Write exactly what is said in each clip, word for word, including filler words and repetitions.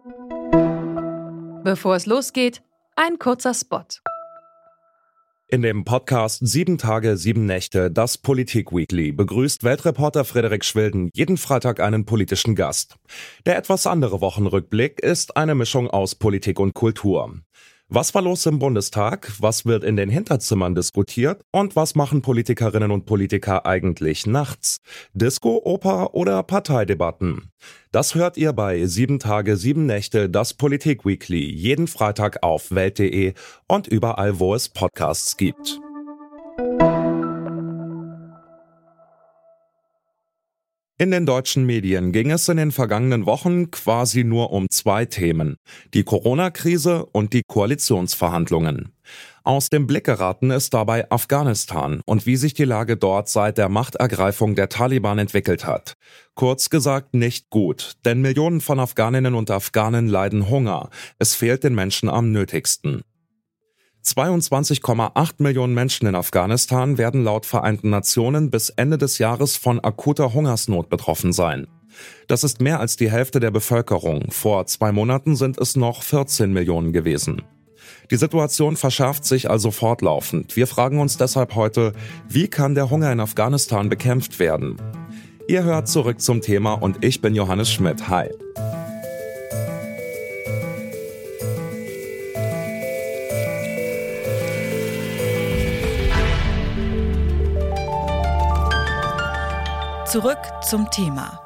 Bevor es losgeht, ein kurzer Spot. In dem Podcast Sieben Tage, Sieben Nächte, das Politik-Weekly, begrüßt Weltreporter Frederik Schwilden jeden Freitag einen politischen Gast. Der etwas andere Wochenrückblick ist eine Mischung aus Politik und Kultur. Was war los im Bundestag? Was wird in den Hinterzimmern diskutiert? Und was machen Politikerinnen und Politiker eigentlich nachts? Disco, Oper oder Parteidebatten? Das hört ihr bei Sieben Tage, Sieben Nächte, das Politik-Weekly, jeden Freitag auf welt punkt de und überall, wo es Podcasts gibt. In den deutschen Medien ging es in den vergangenen Wochen quasi nur um zwei Themen: die Corona-Krise und die Koalitionsverhandlungen. Aus dem Blick geraten ist dabei Afghanistan und wie sich die Lage dort seit der Machtergreifung der Taliban entwickelt hat. Kurz gesagt nicht gut, denn Millionen von Afghaninnen und Afghanen leiden Hunger. Es fehlt den Menschen am nötigsten. zweiundzwanzig Komma acht Millionen Menschen in Afghanistan werden laut Vereinten Nationen bis Ende des Jahres von akuter Hungersnot betroffen sein. Das ist mehr als die Hälfte der Bevölkerung. Vor zwei Monaten sind es noch vierzehn Millionen gewesen. Die Situation verschärft sich also fortlaufend. Wir fragen uns deshalb heute, wie kann der Hunger in Afghanistan bekämpft werden? Ihr hört zurück zum Thema und ich bin Johannes Schmidt. Hi. Zurück zum Thema.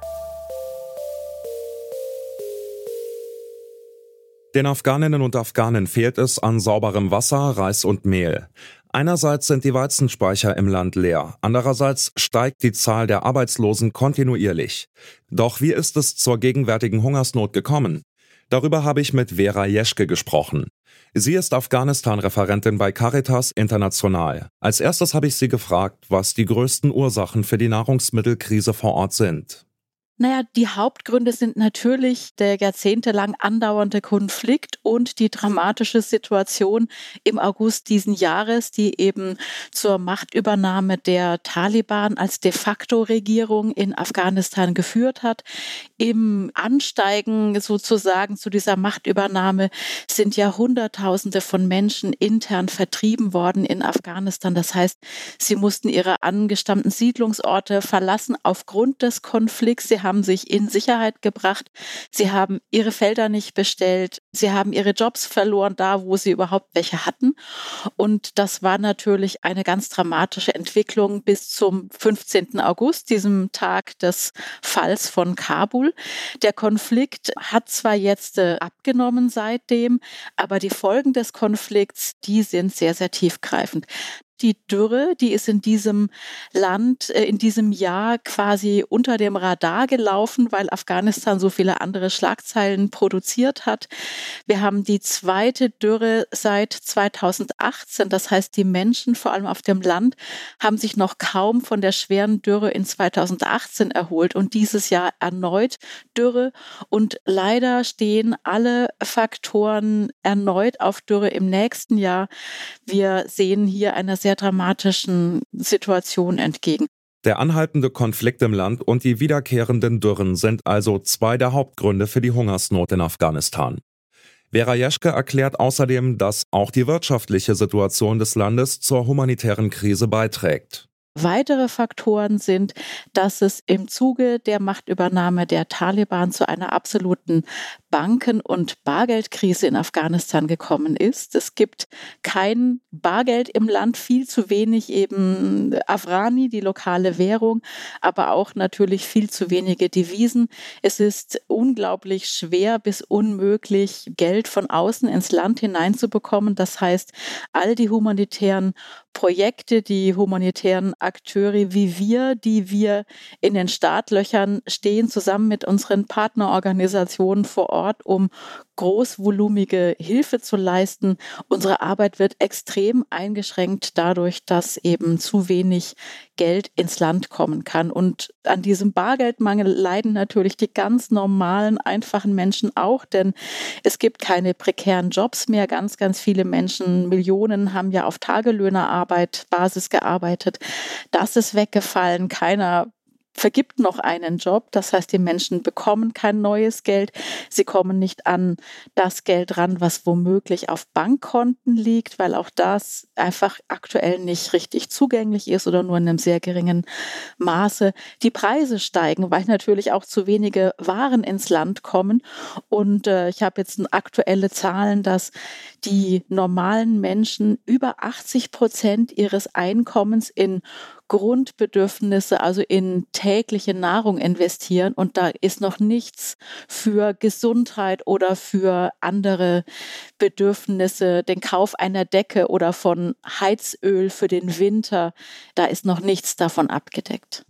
Den Afghaninnen und Afghanen fehlt es an sauberem Wasser, Reis und Mehl. Einerseits sind die Weizenspeicher im Land leer, andererseits steigt die Zahl der Arbeitslosen kontinuierlich. Doch wie ist es zur gegenwärtigen Hungersnot gekommen? Darüber habe ich mit Vera Jeschke gesprochen. Sie ist Afghanistan-Referentin bei Caritas International. Als erstes habe ich sie gefragt, was die größten Ursachen für die Nahrungsmittelkrise vor Ort sind. Naja, die Hauptgründe sind natürlich der jahrzehntelang andauernde Konflikt und die dramatische Situation im August diesen Jahres, die eben zur Machtübernahme der Taliban als de facto Regierung in Afghanistan geführt hat. Im Ansteigen sozusagen zu dieser Machtübernahme sind ja Hunderttausende von Menschen intern vertrieben worden in Afghanistan. Das heißt, sie mussten ihre angestammten Siedlungsorte verlassen aufgrund des Konflikts. Sie haben sich in Sicherheit gebracht. Sie haben ihre Felder nicht bestellt. Sie haben ihre Jobs verloren, da wo sie überhaupt welche hatten. Und das war natürlich eine ganz dramatische Entwicklung bis zum fünfzehnten August, diesem Tag des Falls von Kabul. Der Konflikt hat zwar jetzt äh, abgenommen seitdem, aber die Folgen des Konflikts, die sind sehr, sehr tiefgreifend. Die Dürre, die ist in diesem Land, äh, in diesem Jahr quasi unter dem Radar gelaufen, weil Afghanistan so viele andere Schlagzeilen produziert hat. Wir haben die zweite Dürre seit zweitausendachtzehn. Das heißt, die Menschen, vor allem auf dem Land, haben sich noch kaum von der schweren Dürre in zweitausendachtzehn erholt und dieses Jahr erneut Dürre. Und leider stehen alle Faktoren erneut auf Dürre im nächsten Jahr. Wir sehen hier eine sehr dramatischen Situation entgegen. Der anhaltende Konflikt im Land und die wiederkehrenden Dürren sind also zwei der Hauptgründe für die Hungersnot in Afghanistan. Vera Jeschke erklärt außerdem, dass auch die wirtschaftliche Situation des Landes zur humanitären Krise beiträgt. Weitere Faktoren sind, dass es im Zuge der Machtübernahme der Taliban zu einer absoluten Banken- und Bargeldkrise in Afghanistan gekommen ist. Es gibt kein Bargeld im Land, viel zu wenig eben Afghani, die lokale Währung, aber auch natürlich viel zu wenige Devisen. Es ist unglaublich schwer bis unmöglich, Geld von außen ins Land hineinzubekommen. Das heißt, all die humanitären Projekte, die humanitären Akteure wie wir, die wir in den Startlöchern stehen, zusammen mit unseren Partnerorganisationen vor Ort, um großvolumige Hilfe zu leisten. Unsere Arbeit wird extrem eingeschränkt dadurch, dass eben zu wenig Geld ins Land kommen kann. Und an diesem Bargeldmangel leiden natürlich die ganz normalen, einfachen Menschen auch, denn es gibt keine prekären Jobs mehr. Ganz, ganz viele Menschen, Millionen haben ja auf Tagelöhnerarbeit, Basis gearbeitet. Das ist weggefallen. Keiner vergibt noch einen Job. Das heißt, die Menschen bekommen kein neues Geld. Sie kommen nicht an das Geld ran, was womöglich auf Bankkonten liegt, weil auch das einfach aktuell nicht richtig zugänglich ist oder nur in einem sehr geringen Maße. Die Preise steigen, weil natürlich auch zu wenige Waren ins Land kommen. Und äh, ich habe jetzt aktuelle Zahlen, dass die normalen Menschen über achtzig Prozent ihres Einkommens in Grundbedürfnisse, also in tägliche Nahrung investieren. Und da ist noch nichts für Gesundheit oder für andere Bedürfnisse, den Kauf einer Decke oder von Heizöl für den Winter. Da ist noch nichts davon abgedeckt.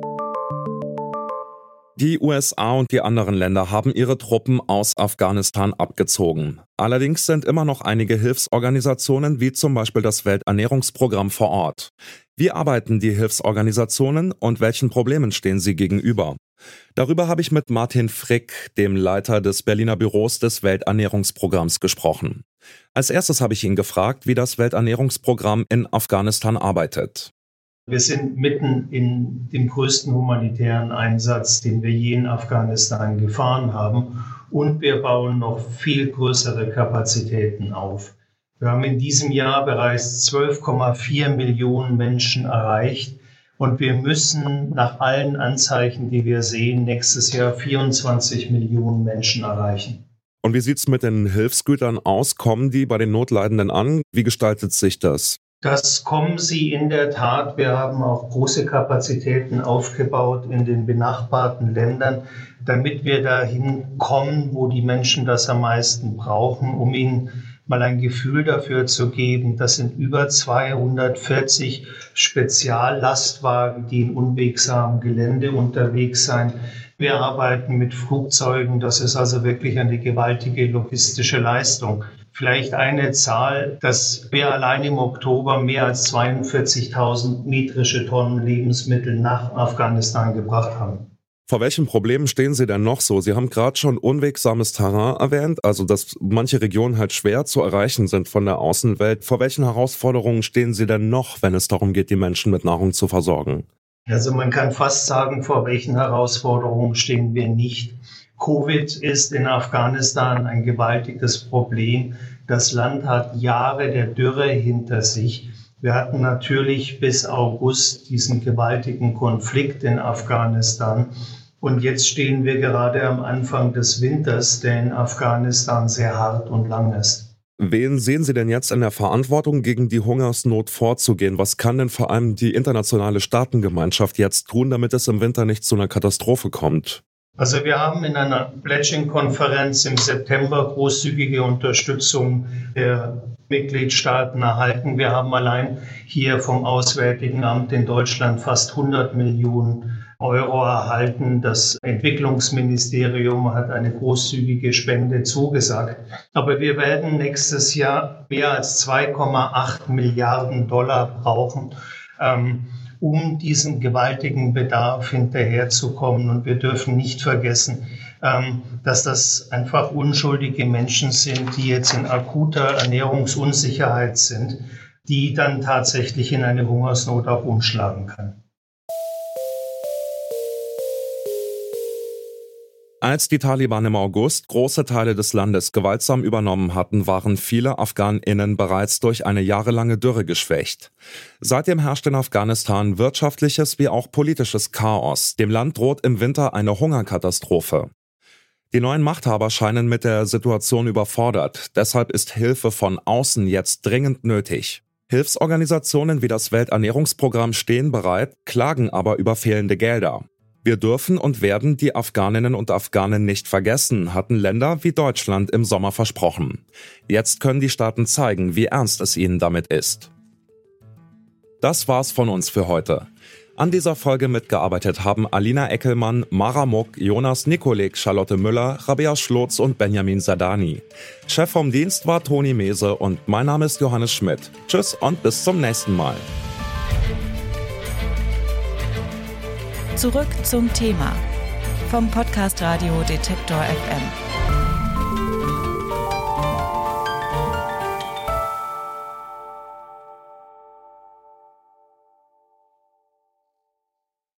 Die U S A und die anderen Länder haben ihre Truppen aus Afghanistan abgezogen. Allerdings sind immer noch einige Hilfsorganisationen, wie zum Beispiel das Welternährungsprogramm, vor Ort. Wie arbeiten die Hilfsorganisationen und welchen Problemen stehen sie gegenüber? Darüber habe ich mit Martin Frick, dem Leiter des Berliner Büros des Welternährungsprogramms, gesprochen. Als erstes habe ich ihn gefragt, wie das Welternährungsprogramm in Afghanistan arbeitet. Wir sind mitten in dem größten humanitären Einsatz, den wir je in Afghanistan gefahren haben. Und wir bauen noch viel größere Kapazitäten auf. Wir haben in diesem Jahr bereits zwölf Komma vier Millionen Menschen erreicht. Und wir müssen nach allen Anzeichen, die wir sehen, nächstes Jahr vierundzwanzig Millionen Menschen erreichen. Und wie sieht es mit den Hilfsgütern aus? Kommen die bei den Notleidenden an? Wie gestaltet sich das? Das kommen sie in der Tat. Wir haben auch große Kapazitäten aufgebaut in den benachbarten Ländern, damit wir dahin kommen, wo die Menschen das am meisten brauchen, um ihnen mal ein Gefühl dafür zu geben. Das sind über zweihundertvierzig Speziallastwagen, die in unwegsamem Gelände unterwegs sind. Wir arbeiten mit Flugzeugen. Das ist also wirklich eine gewaltige logistische Leistung. Vielleicht eine Zahl, dass wir allein im Oktober mehr als zweiundvierzigtausend metrische Tonnen Lebensmittel nach Afghanistan gebracht haben. Vor welchen Problemen stehen Sie denn noch so? Sie haben gerade schon unwegsames Terrain erwähnt, also dass manche Regionen halt schwer zu erreichen sind von der Außenwelt. Vor welchen Herausforderungen stehen Sie denn noch, wenn es darum geht, die Menschen mit Nahrung zu versorgen? Also man kann fast sagen, vor welchen Herausforderungen stehen wir nicht. Covid ist in Afghanistan ein gewaltiges Problem. Das Land hat Jahre der Dürre hinter sich. Wir hatten natürlich bis August diesen gewaltigen Konflikt in Afghanistan. Und jetzt stehen wir gerade am Anfang des Winters, der in Afghanistan sehr hart und lang ist. Wen sehen Sie denn jetzt in der Verantwortung, gegen die Hungersnot vorzugehen? Was kann denn vor allem die internationale Staatengemeinschaft jetzt tun, damit es im Winter nicht zu einer Katastrophe kommt? Also wir haben in einer Pledging-Konferenz im September großzügige Unterstützung der Mitgliedstaaten erhalten. Wir haben allein hier vom Auswärtigen Amt in Deutschland fast hundert Millionen Euro erhalten. Das Entwicklungsministerium hat eine großzügige Spende zugesagt. Aber wir werden nächstes Jahr mehr als zwei Komma acht Milliarden Dollar brauchen, ähm, um diesen gewaltigen Bedarf hinterherzukommen. Und wir dürfen nicht vergessen, ähm, dass das einfach unschuldige Menschen sind, die jetzt in akuter Ernährungsunsicherheit sind, die dann tatsächlich in eine Hungersnot auch umschlagen kann. Als die Taliban im August große Teile des Landes gewaltsam übernommen hatten, waren viele AfghanInnen bereits durch eine jahrelange Dürre geschwächt. Seitdem herrscht in Afghanistan wirtschaftliches wie auch politisches Chaos. Dem Land droht im Winter eine Hungerkatastrophe. Die neuen Machthaber scheinen mit der Situation überfordert. Deshalb ist Hilfe von außen jetzt dringend nötig. Hilfsorganisationen wie das Welternährungsprogramm stehen bereit, klagen aber über fehlende Gelder. Wir dürfen und werden die Afghaninnen und Afghanen nicht vergessen, hatten Länder wie Deutschland im Sommer versprochen. Jetzt können die Staaten zeigen, wie ernst es ihnen damit ist. Das war's von uns für heute. An dieser Folge mitgearbeitet haben Alina Eckelmann, Mara Muck, Jonas Nikolik, Charlotte Müller, Rabea Schlotz und Benjamin Sadani. Chef vom Dienst war Toni Mese und mein Name ist Johannes Schmidt. Tschüss und bis zum nächsten Mal. Zurück zum Thema vom Podcast Radio Detektor F M.